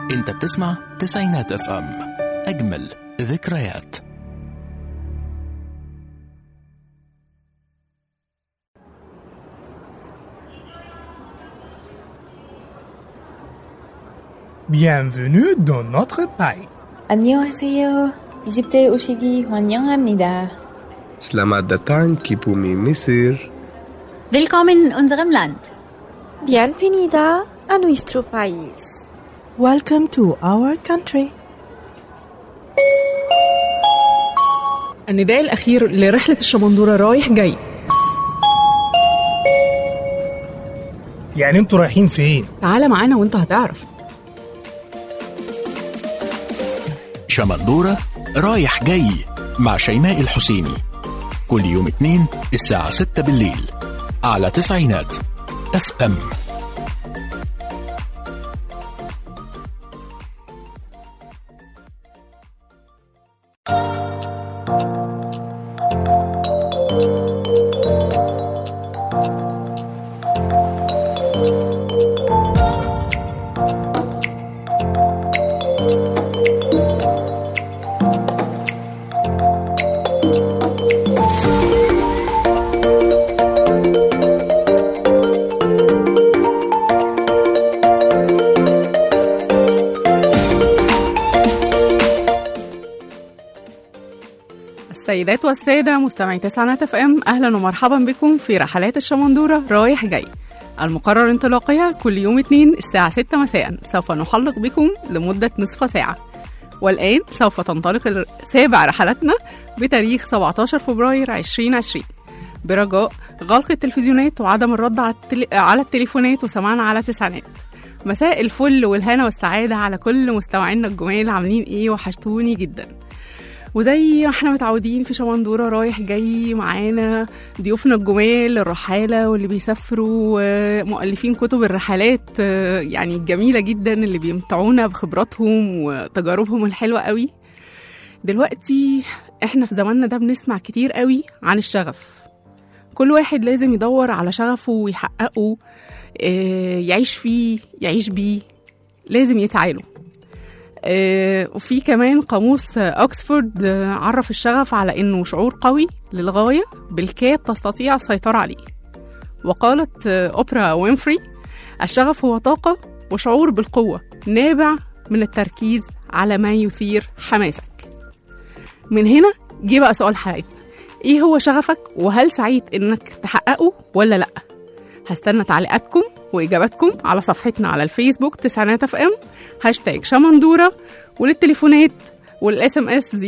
انت بتسمع تسعينات اف ام، اجمل ذكريات. Bienvenue dans notre pays. 안녕하세요. 이집트에 오시기 환영합니다. Selamat datang ke bumi Mesir. Willkommen in unserem Land. Bienvenida a nuestro país. Welcome to our country. النداء الأخير لرحلة الشمندورة رايح جاي. يعني انتوا رايحين فين؟ تعال معانا وانت هتعرف. شمندورة رايح جاي مع شيماء الحسيني، كل يوم اثنين الساعة 6 بالليل على تسعينات اف ام. السيدات والسادة مستمعي تسعينات اف ام، اهلا ومرحبا بكم في رحلات الشمندورة رايح جاي، المقرر انطلاقها كل يوم اثنين الساعة 6 مساء. سوف نحلق بكم لمدة نصف ساعة، والآن سوف تنطلق سابع رحلتنا بتاريخ 17 فبراير 2020، برجاء غلق التلفزيونات وعدم الرد على التليفونات وسمعنا على تسعينات. مساء الفل والهنا والسعادة على كل مستمعينا الجمال، عاملين ايه؟ وحشتوني جدا. وزي ما احنا متعودين في شمندورة رايح جاي معانا ضيوفنا الجمال الرحالة واللي بيسافروا، مؤلفين كتب الرحلات يعني الجميلة جدا اللي بيمتعونا بخبراتهم وتجاربهم الحلوة قوي. دلوقتي احنا في زماننا ده بنسمع كتير قوي عن الشغف. كل واحد لازم يدور على شغفه ويحققه، يعيش فيه يعيش بيه، لازم يسعاله. وفي كمان قاموس أكسفورد عرف الشغف على إنه شعور قوي للغاية بالكاد تستطيع السيطرة عليه. وقالت أوبرا وينفري: الشغف هو طاقة وشعور بالقوة نابع من التركيز على ما يثير حماسك. من هنا جه بقى سؤال حياتنا: إيه هو شغفك؟ وهل سعيد إنك تحققه ولا لأ؟ هستنى تعليقاتكم وإجاباتكم على صفحتنا على الفيسبوك تسعينات اف ام #شمندورة، وللتليفونات والاس ام اس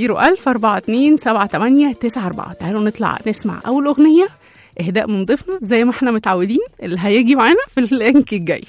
010427894. تعالوا نطلع نسمع أول أغنية إهداء من ضيفنا زي ما احنا متعودين اللي هيجي معانا في اللينك الجاي.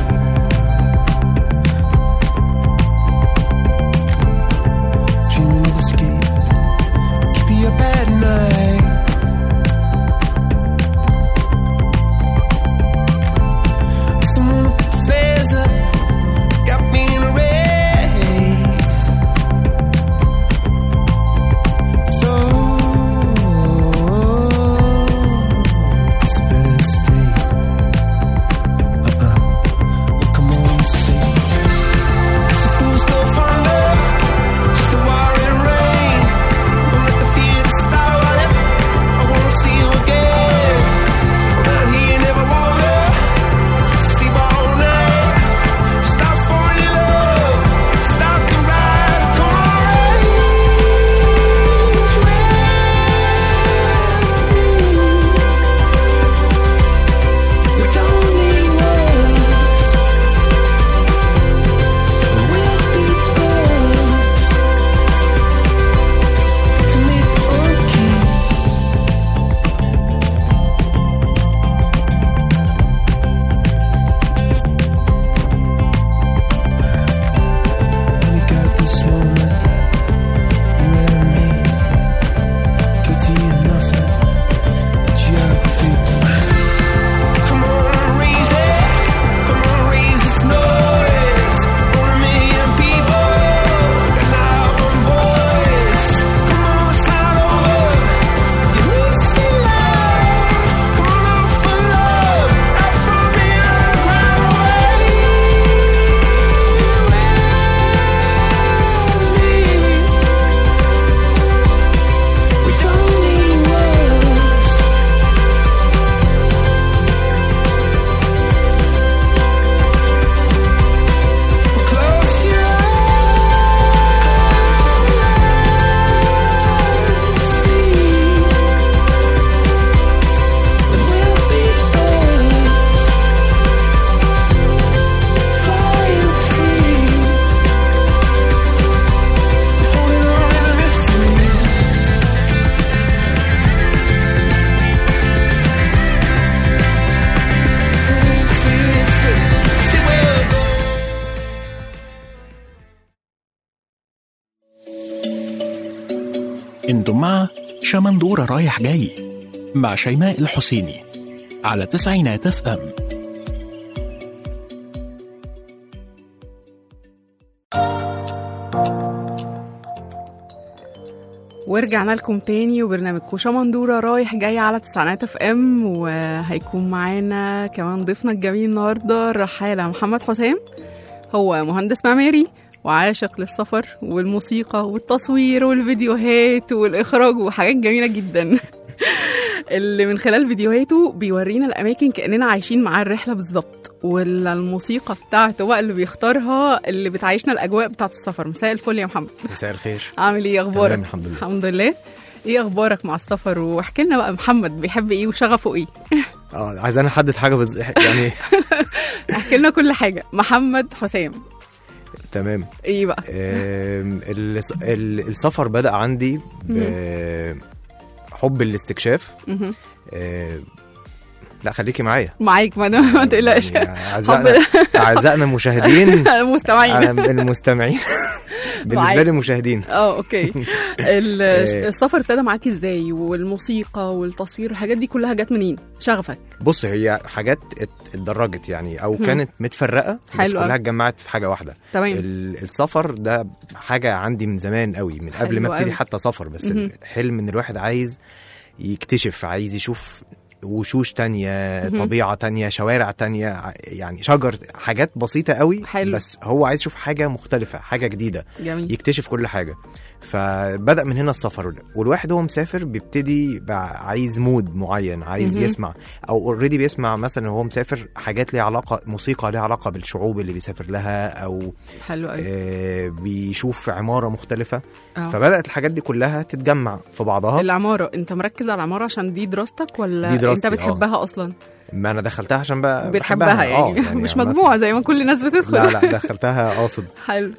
Dreaming of انتم مع شمندورة رايح جاي مع شيماء الحسيني على 90 FM. ورجعنا لكم تاني وبرنامجكم شمندورة رايح جاي على 90 FM، وهيكون معانا كمان ضيفنا الجميل النهارده الرحالة محمد حسام. هو مهندس معماري وعاشق للسفر والموسيقى والتصوير والفيديوهات والإخراج وحاجات جميلة جدا اللي من خلال فيديوهاته بيورينا الأماكن كأننا عايشين معاه الرحلة بالظبط، والموسيقى بتاعته بقى اللي بيختارها اللي بتعيشنا الأجواء بتاعت السفر. مساء الفل يا محمد. مساء الخير. عامل ايه؟ أخبارك؟ تمام الحمد لله. الحمد لله. ايه أخبارك مع السفر؟ واحكي لنا بقى محمد بيحب ايه وشغفه ايه؟ عايز انا احدد حاجة يعني احكي لنا كل حاجة. محمد حسام. تمام. ايه بقى؟ السفر بدأ عندي بحب الاستكشاف. لا خليكي معايا. معاك، ما تقلقش. أعزائنا المشاهدين المستمعين المستمعين بالنسبة لي مشاهدين. اوكي. السفر ابتدى معاك ازاي؟ والموسيقى والتصوير والحاجات دي كلها جت منين؟ شغفك؟ بص، هي حاجات اتدرجت يعني او كانت متفرقة بس كلها اتجمعت في حاجة واحدة. تمام. السفر ده حاجة عندي من زمان قوي، من قبل ما ابتدي حتى سفر. بس الحلم ان الواحد عايز يكتشف، عايز يشوف وشوش تانية، طبيعة تانية، شوارع تانية، يعني شجر، حاجات بسيطة قوي. حلو. بس هو عايز يشوف حاجة مختلفة، حاجة جديدة. جميل. يكتشف كل حاجة. فبدأ من هنا السفر. والواحد هو مسافر بيبتدي عايز مود معين، عايز يسمع او اوريدي بيسمع مثلا وهو مسافر حاجات ليها علاقة، موسيقى ليها علاقة بالشعوب اللي بيسافر لها، او حلو قوي. بيشوف عمارة مختلفة. فبدأت الحاجات دي كلها تتجمع في بعضها. العمارة، انت مركز على العمارة عشان دي دراستك ولا دي دراستي؟ انت بتحبها اصلا؟ ما انا دخلتها عشان بقى بتحبها يعني مش مجموعة زي ما كل الناس بتدخل. لا دخلتها قاصد. حلو.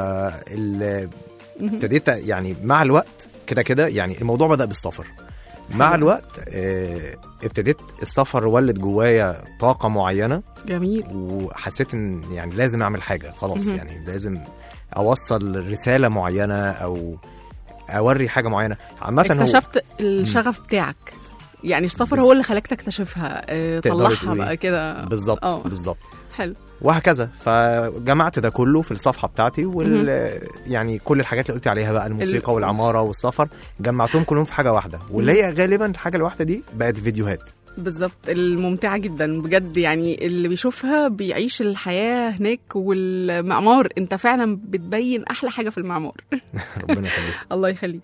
ابتديت يعني مع الوقت كده يعني الموضوع بدأ بالسفر. مع الوقت ابتديت السفر ولد جوايا طاقة معينة. جميل. وحسيت ان يعني لازم اعمل حاجة خلاص. يعني لازم اوصل رسالة معينة او اوري حاجة معينة. عامة اكتشفت الشغف بتاعك يعني السفر هو اللي خلاك تكتشفها، طلعها بقى كده. بالظبط بالظبط. حلو. وهكذا. فجمعت ده كله في الصفحة بتاعتي يعني كل الحاجات اللي قلت عليها بقى، الموسيقى والعمارة والسفر، جمعتهم كلهم في حاجة واحدة. واللي هي غالبا الحاجة الواحدة دي بقت فيديوهات. بالظبط. الممتعة جدا بجد، يعني اللي بيشوفها بيعيش الحياة هناك. والمعمار انت فعلا بتبين احلى حاجة في المعمار. ربنا يخليك. الله يخليك.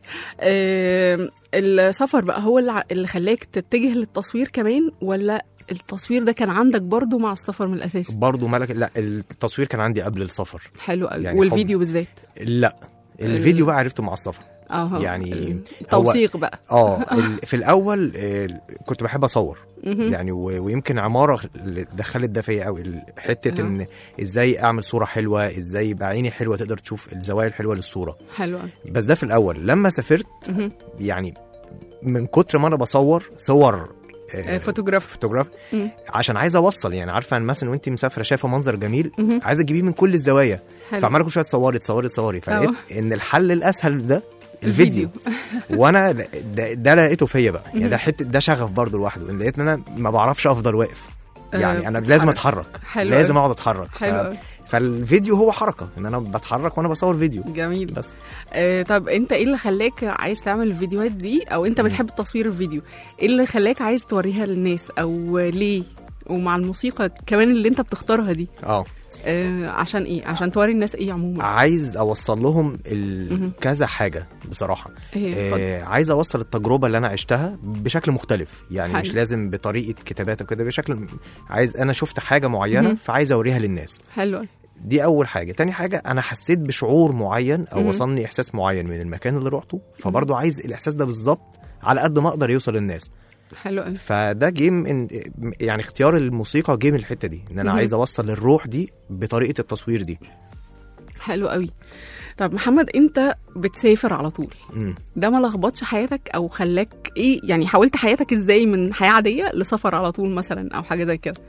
السفر بقى هو اللي خلاك تتجه للتصوير كمان، ولا التصوير ده كان عندك برضو مع السفر من الأساس؟ برضو لا، التصوير كان عندي قبل السفر. حلو قوي. يعني والفيديو بالذات؟ لا، الفيديو بقى عرفته مع السفر. يعني توثيق بقى. في الأول كنت بحب أصور يعني، ويمكن عمارة دخلت ده فيا قوي، حتة إن إزاي أعمل صورة حلوة، إزاي يبقى عيني حلوة تقدر تشوف الزوايا الحلوة للصورة. حلو. بس ده في الأول. لما سافرت يعني من كتر ما أنا بصور صور فوتوغراف عشان عايزه اوصل، يعني عارفه مثلا وانت مسافره شايفه منظر جميل عايزه تجيبيه من كل الزوايا، فعماله كل شويه تصوري فلقيت ان الحل الاسهل ده الفيديو. وانا ده لقيته فيا بقى، يعني ده شغف برضو لوحده. لقيت ان انا ما بعرفش افضل واقف، يعني انا لازم اتحرك. لازم اقعد اتحرك. فالفيديو هو حركه، ان انا بتحرك وانا بصور فيديو. جميل. بس طب انت ايه اللي خلاك عايز تعمل الفيديوهات دي، او انت بتحب تصوير الفيديو؟ ايه اللي خلاك عايز توريها للناس، او ليه؟ ومع الموسيقى كمان اللي انت بتختارها دي عشان ايه؟ عشان توري الناس ايه عموما؟ عايز اوصل لهم كذا حاجه بصراحه. عايز اوصل التجربه اللي انا عشتها بشكل مختلف، يعني مش لازم بطريقه كتابات وكده، بشكل عايز انا شفت حاجه معينه فعايز اوريها للناس. حلو. دي اول حاجه. تاني حاجه انا حسيت بشعور معين او وصلني احساس معين من المكان اللي روحته، فبرضو عايز الاحساس ده بالظبط على قد ما اقدر يوصل للناس. حلو قوي. فده جيم يعني اختيار الموسيقى جيم الحته دي، ان انا عايز اوصل الروح دي بطريقه التصوير دي. حلو قوي. طب محمد، انت بتسافر على طول، ده ما لخبطش حياتك او خلاك ايه؟ يعني حولت حياتك ازاي من حياه عاديه لسفر على طول مثلا، او حاجه زي كده؟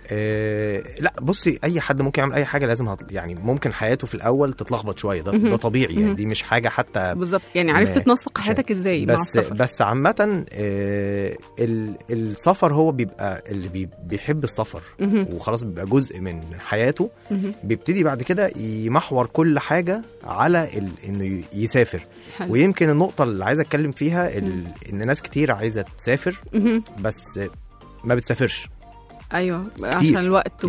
لا بصي، اي حد ممكن يعمل اي حاجه، لازم يعني ممكن حياته في الاول تتلخبط شويه، ده طبيعي يعني، دي مش حاجه حتى بالظبط يعني عرفت تنسق حياتك ازاي مع السفر. بس عامه السفر هو بيبقى اللي بيحب السفر وخلاص بيبقى جزء من حياته، بيبتدي بعد كده يمحور كل حاجه على انه يسافر. حلو. ويمكن النقطه اللي عايز اتكلم فيها ان ناس كتير عايزه تسافر بس ما بتسافرش. ايوه عشان الوقت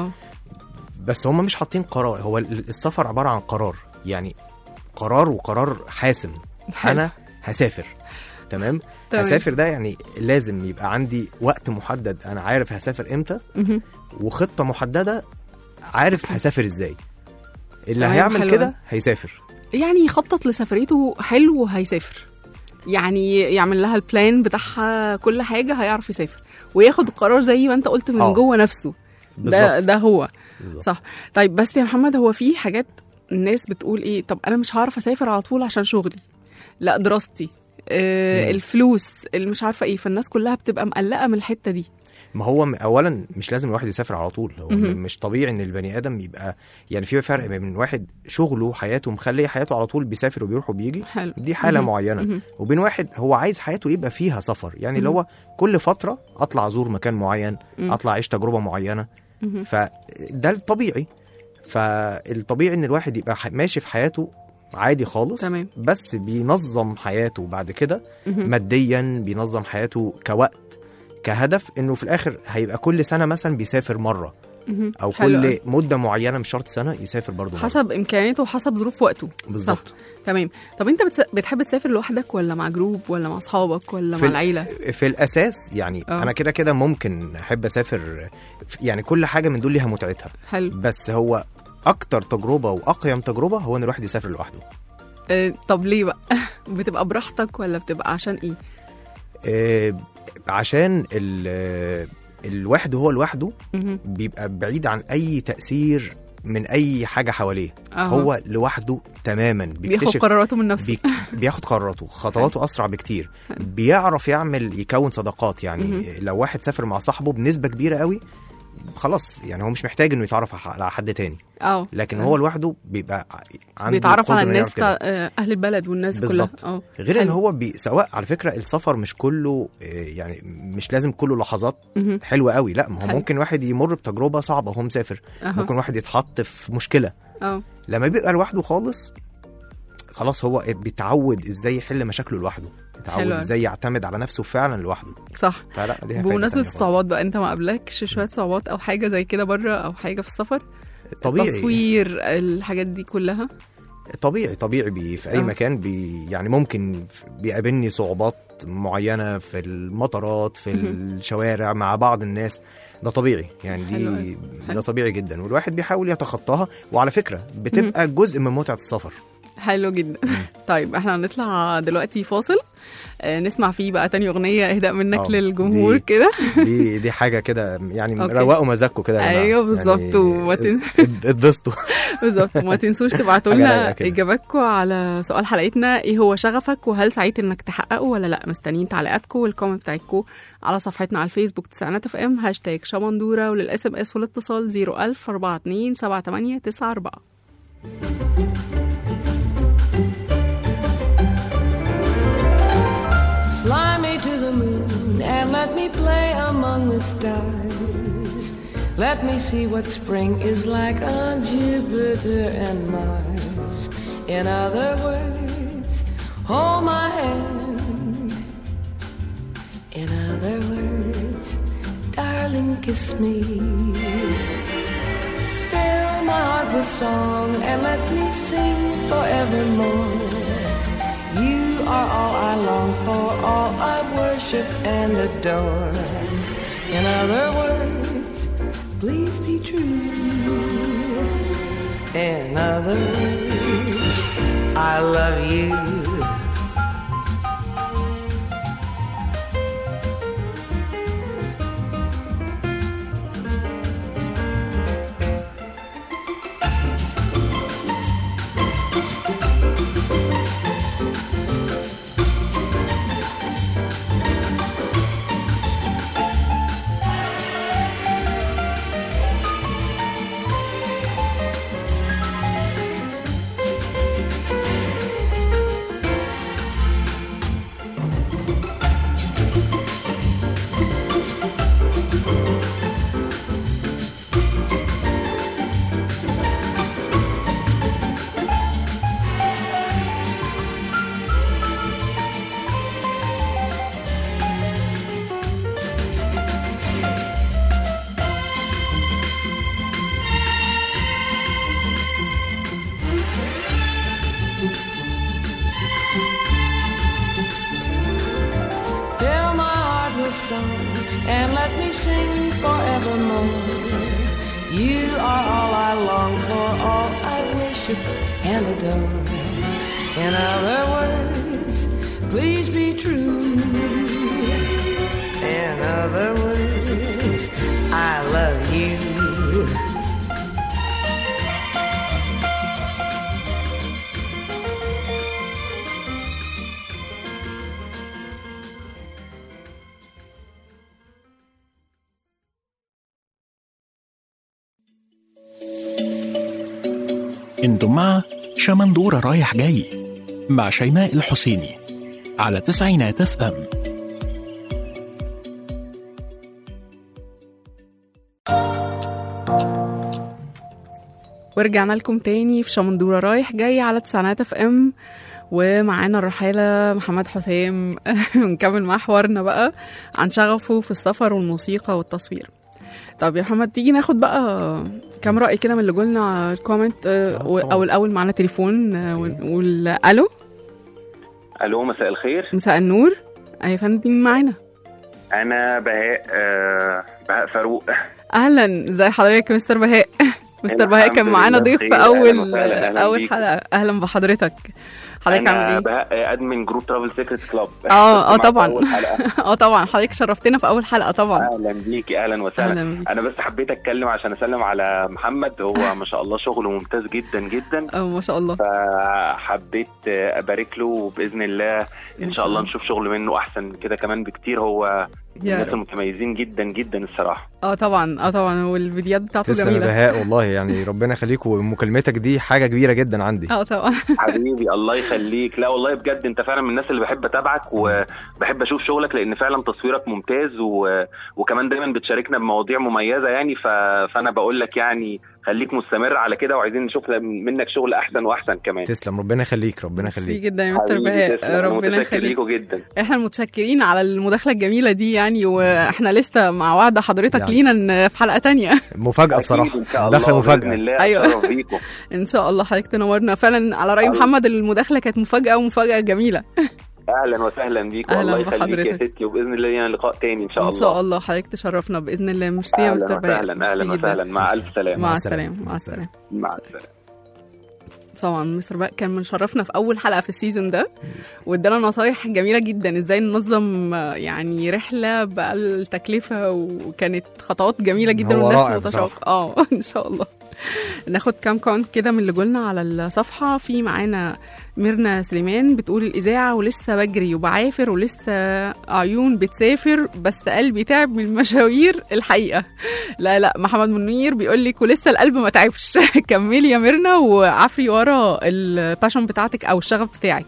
بس هم مش حاطين قرار. هو السفر عباره عن قرار، يعني قرار وقرار حاسم. انا هسافر، تمام. هسافر ده يعني لازم يبقى عندي وقت محدد، انا عارف هسافر امتى، وخطه محدده عارف هسافر ازاي. اللي هيعمل كده هيسافر، يعني يخطط لسفريته حلو وهيسافر، يعني يعمل لها البلان بتاعها كل حاجه، هيعرف يسافر وياخد القرار زي ما انت قلت من جوه نفسه. ده هو بالزبط. صح. طيب بس يا محمد، هو في حاجات الناس بتقول ايه، طب انا مش هعرف اسافر على طول عشان شغلي، لا دراستي، الفلوس اللي مش عارفه ايه، فالناس كلها بتبقى مقلقه من الحته دي. ما هو اولا مش لازم الواحد يسافر على طول، هو مش طبيعي ان البني ادم يبقى يعني في فرق بين واحد شغله حياته مخليه حياته على طول بيسافر وبيروح وبيجي، حلو. دي حاله معينه، وبين واحد هو عايز حياته يبقى فيها سفر، يعني اللي هو كل فتره اطلع ازور مكان معين، اطلع اعيش تجربه معينه، فده الطبيعي. فالطبيعي ان الواحد يبقى ماشي في حياته عادي خالص، تمام. بس بينظم حياته بعد كده ماديا، بينظم حياته كوقت، كهدف، انه في الاخر هيبقى كل سنه مثلا بيسافر مره، او كل مده معينه مش شرط سنه يسافر برضو حسب مرة. امكانياته وحسب ظروف وقته بالظبط. تمام. طب انت بتحب تسافر لوحدك ولا مع جروب ولا مع اصحابك ولا مع العيله؟ في الاساس يعني انا كده ممكن احب اسافر، يعني كل حاجه من دول ليها متعتها. حلو. بس هو اكتر تجربه واقيم تجربه هو ان الواحد يسافر لوحده. طب ليه بقى؟ بتبقى براحتك ولا بتبقى عشان ايه؟ عشان الواحد هو لوحده بيبقى بعيد عن اي تأثير من اي حاجة حواليه. هو لوحده تماما، بياخد قراراته من نفسه، بياخد قراراته، خطواته اسرع بكتير، بيعرف يكون صداقات. يعني لو واحد سافر مع صاحبه بنسبة كبيرة قوي خلاص، يعني هو مش محتاج انه يتعرف على حد تاني، لكن هو لوحده بيبقى عنده بيتعرف على الناس اهل البلد والناس بالزبط. كلها. غير ان هو سواء على فكره السفر مش كله يعني مش لازم كله لحظات حلوه قوي، لا، ما هو ممكن واحد يمر بتجربه صعبه وهو مسافر، ممكن واحد يتحط في مشكله. لما بيبقى لوحده خلاص هو بيتعود ازاي يحل مشاكله لوحده، يتعود ازاي يعتمد على نفسه فعلا لوحده. صح. بمناسبه الصعوبات بقى، انت ما قابلكش شويه صعوبات او حاجه زي كده بره، او حاجه في السفر؟ طبيعي. تصوير، الحاجات دي كلها طبيعي في اي مكان يعني ممكن بيقابلني صعوبات معينه في المطارات، في الشوارع، مع بعض الناس، ده طبيعي يعني. ده طبيعي جدا، والواحد بيحاول يتخطاها، وعلى فكره بتبقى جزء من متعه السفر. حلو جدا. طيب احنا هنطلع دلوقتي فاصل، نسمع فيه بقى تاني اغنيه اهداء منك للجمهور كده. دي حاجه كده يعني، روقوا مزاجكم كده. ايوه بالظبط. يعني اتبسطوا بالظبط. وما تنسوش تبعتوا لنا اجاباتكم على سؤال حلقتنا، ايه هو شغفك وهل سعيت انك تحققه ولا لا؟ مستنيين تعليقاتكم والكومنت بتاعتكم على صفحتنا على الفيسبوك تسعينات اف ام #شمندوره، وللاس ام اس والاتصال 01000 42 78 94. Fly me to the moon and let me play among the stars. Let me see what spring is like on Jupiter and Mars. In other words, hold my hand. In other words, darling, kiss me. Fill my heart with song and let me sing forevermore. You are all I long for, all I worship and adore. In other words, please be true. In other words, I love you. song and let me sing forevermore. You are all I long for, all I worship and adore. In other words, please be true. In other words, I love you. انتم مع شمندورة رايح جاي مع شيماء الحسيني على تسعينات اف ام. ورجعنا لكم تاني في شمندورة رايح جاي على تسعينات اف ام، ومعانا الرحالة محمد حسام. نكمل مع حوارنا بقى عن شغفه في السفر والموسيقى والتصوير. طب يا محمد، تيجي ناخد بقى كام رأي كده من اللي قلنا على الكومنت، او الاول معنا تليفون ونقول الو. الو، مساء الخير. مساء النور. اي فندم، مين معانا؟ انا بهاء فاروق. اهلا، ازي حضرتك يا مستر بهاء؟ مستر بهاء كان معانا ضيف في اول حلقه. اهلا بحضرتك. حضرتك عامل ايه؟ بهاء ادمن جروب ترافل سيكريت كلاب. طبعا. طبعا حضرتك شرفتنا في اول حلقه طبعا. اهلا بيكي، اهلا وسهلا. انا بس حبيت اتكلم عشان اسلم على محمد، هو ما شاء الله شغله ممتاز جدا جدا. ما شاء الله. فحبيت ابارك له، وباذن الله ان شاء الله نشوف شغل منه احسن من كده كمان بكتير. هو الناس المتميزين جدا جدا الصراحه. طبعا والفيديوهات بتاعته جميله. تسلم بهاء والله، يعني ربنا يخليك، ومكالمتك دي حاجه كبيره جدا عندي. طبعا حبيبي، الله يخليك. لا والله بجد انت فعلا من الناس اللي بحب اتابعك وبحب اشوف شغلك، لان فعلا تصويرك ممتاز وكمان دايما بتشاركنا بمواضيع مميزه يعني. فانا بقول لك يعني خليك مستمر على كده، وعايزين نشوف منك شغل احسن واحسن كمان. تسلم، ربنا يخليك، ربنا يخليك جدا يا مستر بهاء. ربنا يخليك جدا. احنا متشكرين على المداخله الجميله دي يعني، واحنا لسه مع وعد حضرتك يعني لينا في حلقه تانية. مفاجاه بصراحه، دخله مفاجاه. ايوه ان شاء الله حضرتك تنورنا فعلا. على راي محمد المداخله كانت مفاجاه ومفاجاه جميله. اهلا وسهلا بيك، والله يخليك يا ستي، وباذن الله لينا لقاء تاني ان شاء الله. ان شاء الله حضرتك تشرفنا باذن الله. ميرسي يا مستر بهاء. اهلا وسهلا، مع الف سلامه. مع السلامه. مع السلامه. مع السلامه. طبعا مستر بهاء كان مشرفنا في اول حلقه في السيزون ده، وادانا نصايح جميله جدا ازاي ننظم يعني رحله بأقل تكلفه، وكانت خطوات جميله جدا والناس متشوقه. ان شاء الله. ناخد كام كونت كده من اللي قلنا على الصفحه. في معانا ميرنا سليمان بتقول الإذاعة ولسه بجري وبعافر ولسه عيون بتسافر، بس قلبي تعب من المشاوير الحقيقة. لا محمد منير بيقول لك ولسه القلب ما تعبش. كملي يا ميرنا وعافري ورا الباشن بتاعتك أو الشغف بتاعك.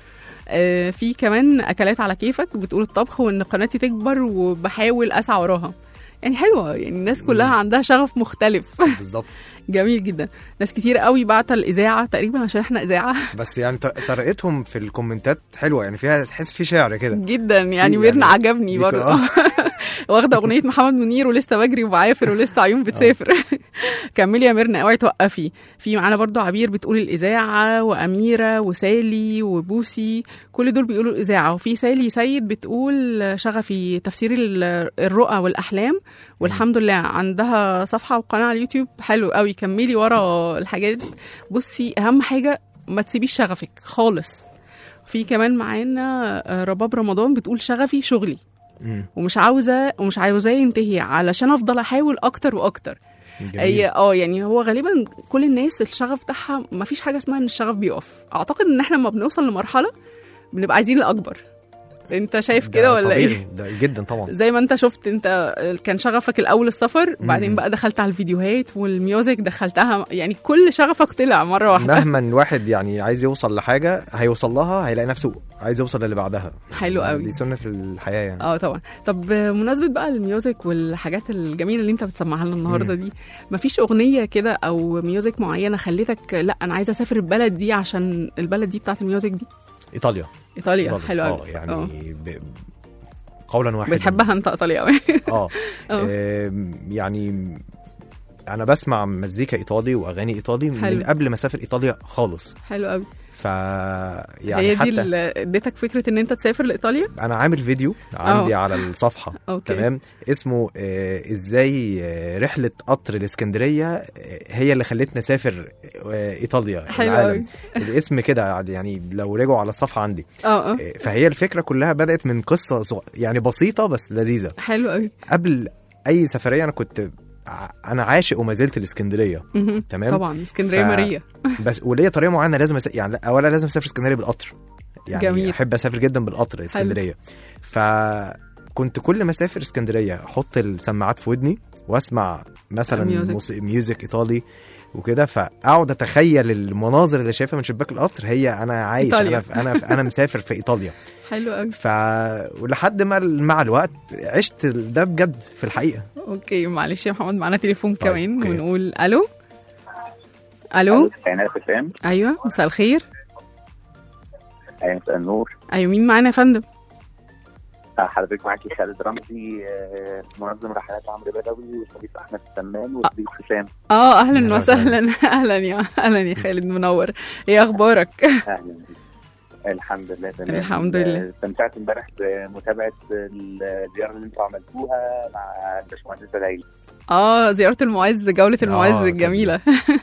في كمان أكلات على كيفك بتقول الطبخ وإن قناتي تكبر وبحاول أسعى وراها. يعني حلوة، يعني الناس كلها عندها شغف مختلف. بالظبط. جميل جدا. ناس كتير قوي بعت الإذاعة تقريبا عشان احنا إذاعة. بس يعني طريقتهم في الكومنتات حلوة، يعني فيها تحس في شعر كده جدا يعني. ميرنا عجبني برضه. واخدة أغنية محمد منير ولسه بجري وبعافر ولسه عيون بتسافر. كملي يا ميرنا، اوعي توقفي. في معانا برضه عبير بتقول الإذاعة، وأميرة وسالي وبوسي كل دول بيقولوا الإذاعة. وفي سالي سيد بتقول شغفي تفسير الرؤى والأحلام، والحمد لله عندها صفحة وقناة على اليوتيوب. حلو قوي، كملي ورا الحاجات. بصي أهم حاجة ما تسيبيش شغفك خالص. في كمان معانا رباب رمضان بتقول شغفي شغلي ومش عاوزاه ينتهي علشان افضل احاول اكتر واكتر. يعني هو غالبا كل الناس الشغف بتاعها ما فيش حاجه اسمها ان الشغف بيقف. اعتقد ان احنا لما بنوصل لمرحله بنبقى عايزين الاكبر. انت شايف كده ولا ايه؟ ده جدا طبعا. زي ما انت شفت، انت كان شغفك الاول السفر، بعدين بقى دخلت على الفيديوهات والميوزك دخلتها، يعني كل شغفك طلع مره واحده. مهما الواحد يعني عايز يوصل لحاجه هيوصل لها، هيلاقي نفسه عايز يوصل للي بعدها. حلو قوي، دي سنه في الحياه يعني. طبعا. طب بمناسبه بقى الميوزك والحاجات الجميله اللي انت بتسمعها لنا النهارده دي، مفيش اغنيه كده او ميوزك معينه خلتك لا انا عايزه اسافر البلد دي عشان البلد دي بتاعت الميوزك دي؟ ايطاليا. حلو قوي. يعني قولا واحدا بتحبها انت ايطاليا قوي؟ يعني انا بسمع مزيكا ايطالي واغاني ايطالي من قبل ما اسافر ايطاليا خالص. حلو قوي. يعني هي دي حتى اللي اديتك فكره ان انت تسافر لايطاليا؟ انا عامل فيديو عندي على الصفحه تمام، اسمه ازاي رحله قطر الاسكندريه هي اللي خلتني اسافر ايطاليا العالم. الاسم كده يعني لو رجعوا على الصفحه عندي. فهي الفكره كلها بدات من قصه يعني بسيطه بس لذيذه. حلو قوي. قبل اي سفريه انا عاشق وما زلت الاسكندريه. تمام طبعا اسكندريه ماريا. بس وليا طريقه معينه لازم يعني اولا لازم اسافر اسكندريه بالقطر، يعني جميل. احب اسافر جدا بالقطر اسكندريه. فكنت كل ما اسافر اسكندريه احط السماعات في ودني واسمع مثلا ميوزك ايطالي وكده، فاقعد اتخيل المناظر اللي شايفها من شباك القطر هي انا عايش انا مسافر في ايطاليا. حلو قوي. ولحد ما مع الوقت عشت ده بجد في الحقيقه. اوكي معلش يا محمد معانا تليفون كمان ونقول الو. الو ايوه مساء الخير. ايوه مساء النور. ايوه مين معانا يا فندم؟ حضرتك معاكي خالد رمزي منظم رحلات عمرو بدوي والضيف احمد السمان والضيف حسام. اهلا وسهلا. اهلا يا خالد منور. ايه اخبارك؟ اهلا. الحمد لله تمام. الحمد لله. استمتعت امبارح بمتابعه الزياره اللي انتم عملتوها مع الباشمهندس العيلي. زياره المعز، جوله المعز الجميله.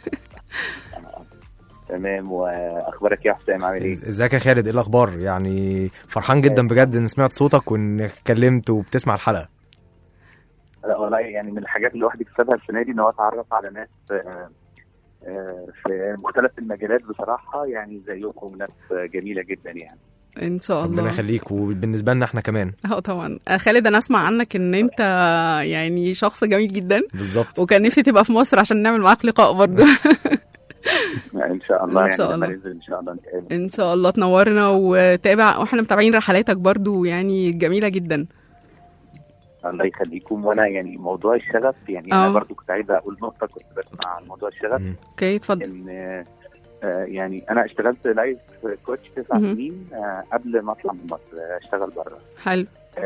تمام. واخبارك يا حسام عامل ايه؟ ازيك يا خالد، ايه الاخبار؟ يعني فرحان جدا بجد ان سمعت صوتك وانك اتكلمت وبتسمع الحلقه. لا والله يعني من الحاجات اللي الواحد يكسبها السنه دي ان هو اتعرف على ناس في مختلف المجالات بصراحه، يعني زيكم ناس جميله جدا يعني. ان شاء الله. ربنا يخليك، وبالنسبه لنا احنا كمان. طبعا خالد انا اسمع عنك ان انت يعني شخص جميل جدا. بالظبط. وكان نفسي تبقى في مصر عشان نعمل معاك لقاء برضه. ان شاء الله. ان شاء الله. يعني ان شاء الله نتقابل. ان شاء الله تنورنا وتابع، واحنا متابعين رحلاتك برضو يعني جميله جدا. الله يخليكم. وانا يعني موضوع الشغف يعني انا برضو كنت عايزه اقول نقطه كنت بسمع عن موضوع الشغف. اوكي اتفضل. ان يعني انا اشتغلت لايف كوتش 9 سنين قبل ما اطلع من مصر اشتغل بره. حلو.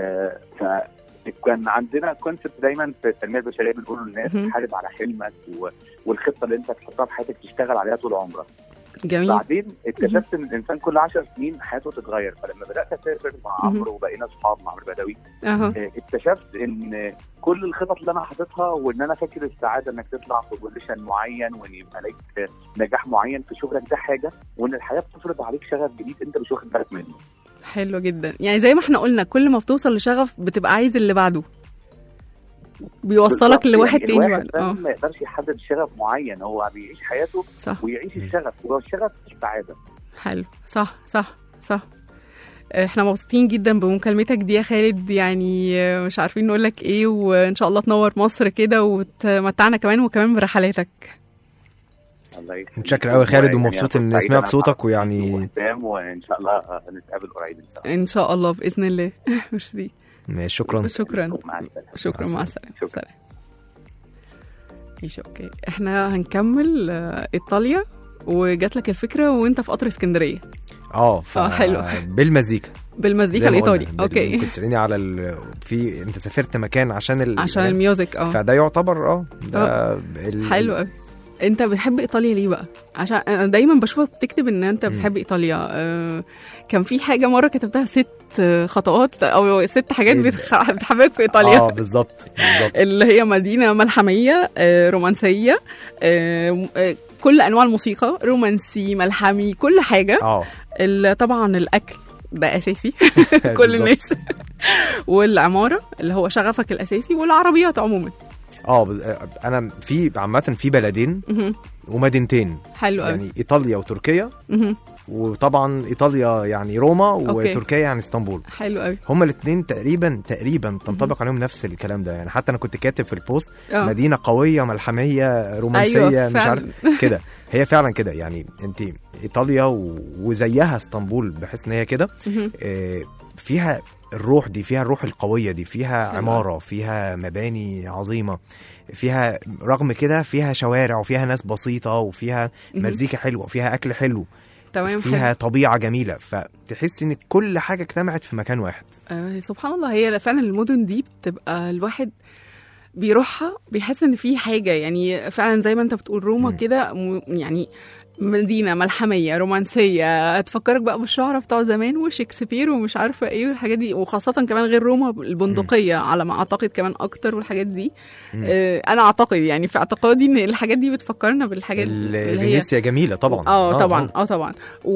كان عندنا كونسبت دايما في التنميه البشريه بنقول للناس حارب على حلمك والخطه اللي انت تحطها في حياتك تشتغل عليها طول عمرك. جميل. بعدين اكتشفت ان الانسان كل 10 سنين حياته تتغير. فلما بدات اسافر مع عمرو وبقينا اصحاب مع عمرو بدوي اكتشفت ان كل الخطط اللي انا حاططها وان انا فاكر السعاده انك تطلع في بوزيشن معين وان يبقى لك نجاح معين في شغلك ده حاجه، وان الحياه بتفرض عليك شغف جديد انت مش واخد بالك منه. حلو جدا. يعني زي ما احنا قلنا كل ما بتوصل لشغف بتبقى عايز اللي بعده، بيوصلك لواحد يعني تاني. الواحد ما يقدرش يحدد شغف معين، هو بيعيش حياته صح. ويعيش الشغف، وهو الشغف السعاده. حلو. صح صح صح. احنا مبسوطين جدا بمكالمتك دي يا خالد، يعني مش عارفين نقول لك ايه، وان شاء الله تنور مصر كده وتمتعنا كمان وكمان برحلاتك. متشكر قوي خالد، ومبسوط ان سمعت صوتك ويعني وان شاء الله نتقابل قريب ان شاء الله باذن الله. ميرسي. شكرا. شكرا مع السلامه. ماشي اوكي. احنا هنكمل ايطاليا، وجات لك الفكره وانت في قطر اسكندريه. حلو. بالمزيكا الايطالي. اوكي. كنت تساليني على في انت سافرت مكان عشان الميوزك. فده يعتبر ده حلو قوي. انت بتحب ايطاليا ليه بقى؟ عشان انا دايما بشوفك بتكتب ان انت بتحب ايطاليا. كان في حاجه مره كتبتها 6 خطوات او 6 حاجات بتحبك في ايطاليا. بالظبط اللي هي مدينه ملحميه، رومانسيه، كل انواع الموسيقى، رومانسي ملحمي كل حاجه. طبعا الاكل ده اساسي. كل الناس. والعماره اللي هو شغفك الاساسي، والعربيات عموما. انا في عامه في بلدين ومدينتين. حلو يعني ايطاليا وتركيا. وطبعا ايطاليا يعني روما، وتركيا يعني اسطنبول. حلو قوي. هما الاثنين تقريبا تنطبق عليهم نفس الكلام ده. يعني حتى انا كنت كاتب في البوست مدينه قويه ملحميه رومانسيه. أيوة مش عارف كده. هي فعلا كده. يعني انت ايطاليا وزيها اسطنبول بحيث ان هي كده فيها الروح دي، فيها الروح القوية دي، فيها عمارة، فيها مباني عظيمة، فيها رغم كده فيها شوارع، وفيها ناس بسيطة، وفيها مزيكا حلوة، وفيها أكل حلو، تمام، فيها طبيعة جميلة. فتحس إن كل حاجة اجتمعت في مكان واحد. سبحان الله. هي فعلا المدن دي بتبقى الواحد بيروحها بيحس إن في حاجة، يعني فعلا زي ما أنت بتقول روما كده، يعني مدينة ملحمية رومانسية تفكرك بقى بالشعراء بتوع زمان وشكسبير ومش عارفة ايه والحاجات دي، وخاصة كمان غير روما البندقية على ما اعتقد كمان اكتر والحاجات دي. انا اعتقد يعني في اعتقادي ان الحاجات دي بتفكرنا بالحاجات اللي فينيسيا جميلة طبعا. طبعا.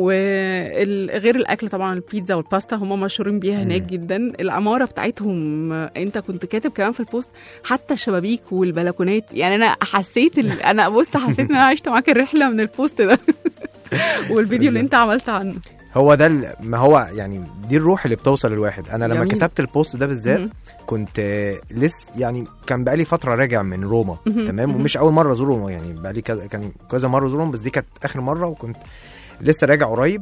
وغير الاكل طبعا البيتزا والباستا هم مشهورين بيها هناك جدا. العمارة بتاعتهم انت كنت كاتب كمان في البوست حتى الشبابيك والبلكونات، يعني انا حسيت ان انا عشت معاك الرحلة من البوست ده والفيديو اللي انت عملت عنه. هو ده ما هو يعني دي الروح اللي بتوصل للواحد. انا لما كتبت البوست ده بالذات كنت لسه يعني كان بقالي فتره راجع من روما تمام، ومش اول مره ازور روما، يعني بقالي كان كذا مره ازور روما، بس دي كانت اخر مره، وكنت لسه راجع قريب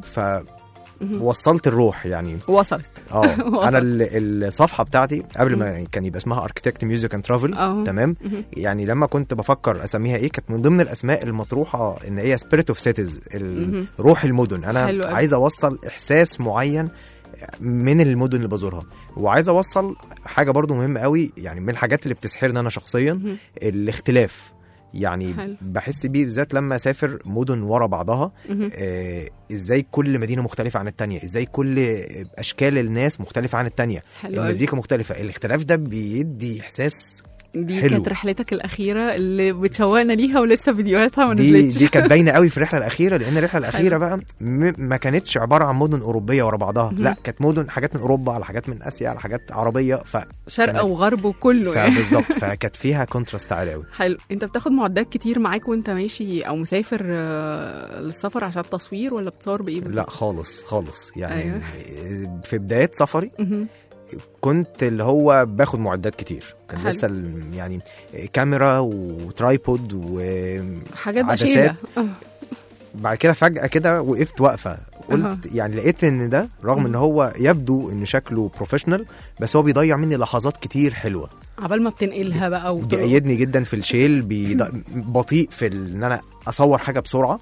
وصلت الروح يعني. وصلت. انا الصفحه بتاعتي قبل ما كان يبقى اسمها اركيتكت ميوزك اند ترافل تمام، يعني لما كنت بفكر اسميها ايه كانت من ضمن الاسماء المطروحه ان هي سبيريت اوف سيتيز، روح المدن. انا عايز اوصل احساس معين من المدن اللي بزورها، وعايز اوصل حاجه برضو مهمه قوي، يعني من الحاجات اللي بتسحرني انا شخصيا الاختلاف. يعني بحس بيه بالذات لما اسافر مدن ورا بعضها، ازاي كل مدينه مختلفه عن التانية، ازاي كل اشكال الناس مختلفه عن التانية، المزيكا مختلفه. الاختلاف ده بيدي احساس دي حلو. كانت رحلتك الأخيرة اللي بتشوقنا ليها ولسه فيديوهاتها ما نزلتش. دي كانت باينة قوي في الرحلة الأخيرة، لأن الرحلة الأخيرة بقى ما كانتش عبارة عن مدن أوروبية ورا بعضها، لا كانت مدن حاجات من أوروبا على حاجات من آسيا على حاجات عربية، شرق وغرب وكله يعني. بالظبط، فكانت فيها كونتراست عالي قوي. حلو. أنت بتاخد معدات كتير معاك وأنت ماشي أو مسافر للسفر عشان التصوير، ولا بتصور بإيه بالظبط؟ لا خالص يعني. في بداية سفري كنت اللي هو باخد معدات كتير، كان لسه يعني كاميرا وترايبود وحاجات بشيلة. بعد كده فجأة كده وقفت وقفة، قلت يعني لقيت ان ده رغم ان هو يبدو ان شكله بروفيشنال، بس هو بيضيع مني لحظات كتير حلوة عبال ما بتنقلها بقى بيأيدني جدا في الشيل، بطيء في ان انا اصور حاجة بسرعة.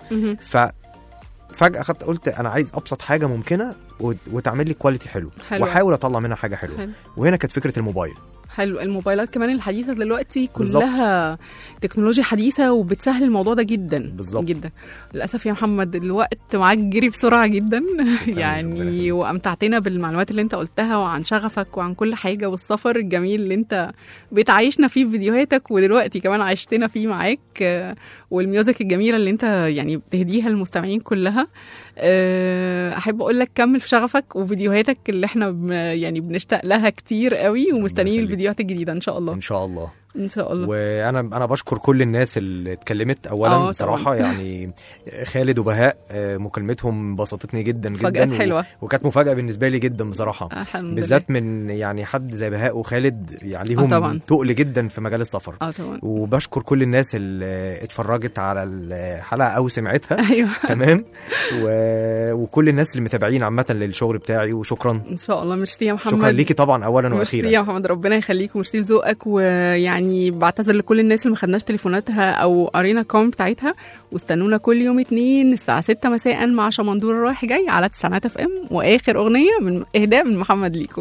فجأة قلت انا عايز ابسط حاجة ممكنة وتعمل لي كواليتي حلو، واحاول اطلع منها حاجة حلوة. وهنا كانت فكرة الموبايل. حلو. الموبايلات كمان الحديثة دلوقتي كلها تكنولوجيا حديثة وبتسهل الموضوع ده جدا جدا. للأسف يا محمد الوقت معاك جري بسرعة جدا يعني، وأمتعتنا بالمعلومات اللي انت قلتها وعن شغفك وعن كل حاجة والسفر الجميل اللي انت بتعيشنا فيه في فيديوهاتك، ودلوقتي كمان عايشتنا فيه معاك، والميوزك الجميلة اللي انت يعني بتهديها للمستمعين كلها. أحب أقول لك كمل في شغفك وفيديوهاتك اللي احنا يعني بنشتاق لها كتير قوي، ومستنيين الفيديوهات الجديدة إن شاء الله. إن شاء الله ان شاء الله. وانا بشكر كل الناس اللي اتكلمت اولا بصراحه يعني خالد وبهاء مكالمتهم بسطتني جدا جدا حلوة. وكانت مفاجاه بالنسبه لي جدا بصراحه، بالذات من يعني حد زي بهاء وخالد عليهم تقل جدا في مجال السفر. وبشكر كل الناس اللي اتفرجت على الحلقه او سمعتها. أيوة. تمام. وكل الناس اللي متابعين عامه للشغل بتاعي، وشكرا ان شاء الله. ميرسي يا محمد. شكرا ليكي طبعا اولا واخيرا. ميرسي يا محمد، ربنا يخليك، وميرسي لذوقك. ويعني بعتذر لكل الناس اللي ما خدناش تليفوناتها او قرينا الكومنت بتاعتها، واستنونا كل يوم 2 الساعه 6 مساء مع شمندور رايح جاي على 9 اف ام. واخر اغنيه من اهداء من محمد ليكو.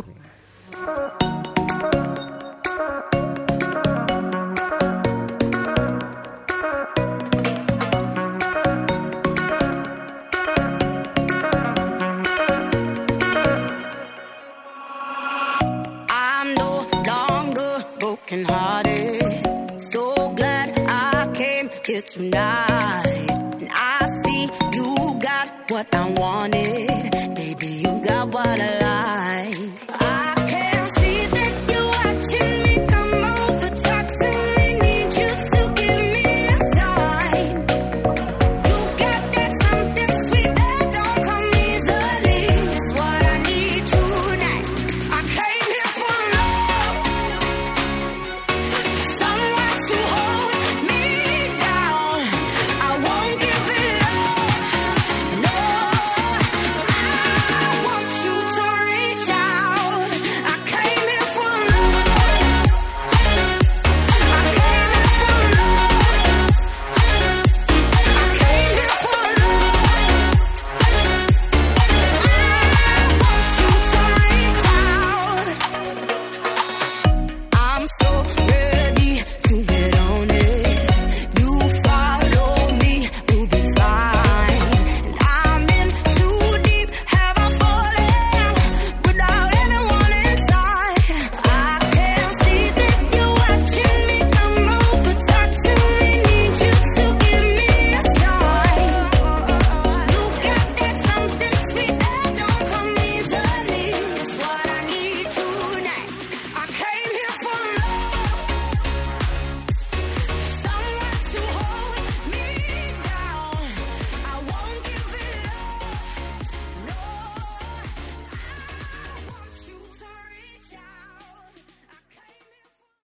Tonight, and I see you got what I want.